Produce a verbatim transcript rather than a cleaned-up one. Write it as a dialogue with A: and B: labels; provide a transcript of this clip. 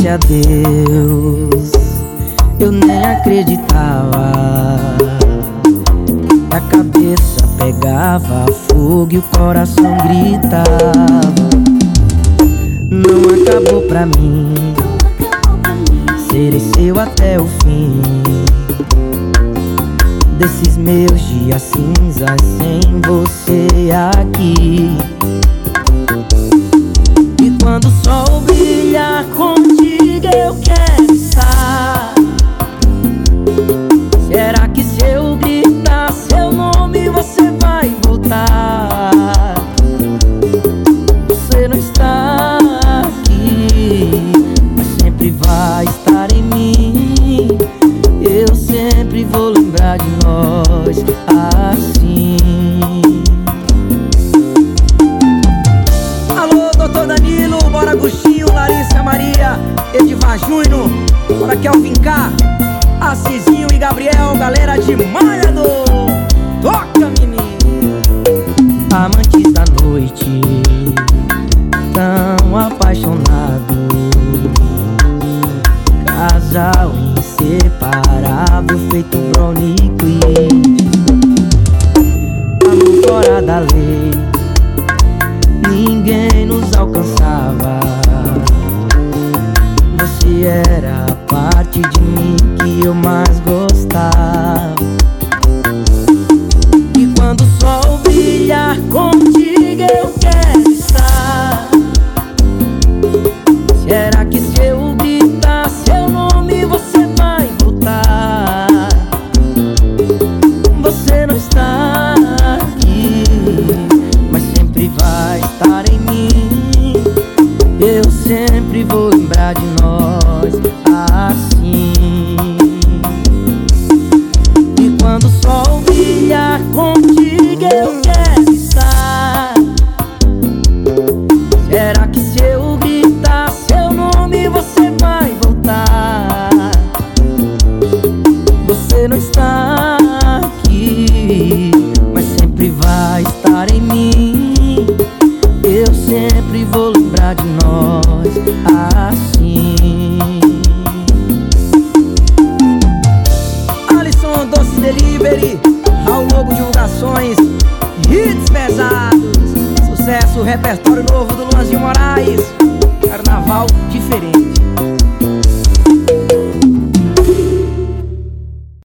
A: disse adeus, eu nem acreditava. A cabeça pegava fogo e o coração gritava. Não acabou pra mim, serei seu até o fim. Desses meus dias cinzas sem você aqui. E quando o sol brilhar contigo eu quero estar. Será que se eu gritar seu nome você vai voltar? Você não está aqui, mas sempre vai estar em mim. Eu sempre vou lembrar de nós assim.
B: Alô, doutor Danilo, bora Agostinho, Larissa, Maria, Edivar Júnior, bora Kelvin K, Assisinho e Gabriel, galera de Malhador. Toca, menino!
A: Amantes da noite, tão apaixonados, casal inseparável, feito Brony e Clint. Amor fora da lei, ninguém nos alcançava. Você era a parte de mim que eu mais gostava. E quando o sol brilhar contigo eu quero estar. Será que se eu gritar seu nome você vai voltar? Você não está aqui, mas sempre vai estar em mim. Eu sempre vou lembrar de nós assim. E quando o sol brilhar contigo eu quero estar. Será que se eu gritar seu nome você vai voltar? Você não está aqui, mas sempre vai estar em mim. Eu sempre vou lembrar de nós assim.
B: Alisson Doce Delivery, Raul Lobo Divulgações, hits pesados, sucesso, repertório novo do Luanzinho Moraes, carnaval diferente.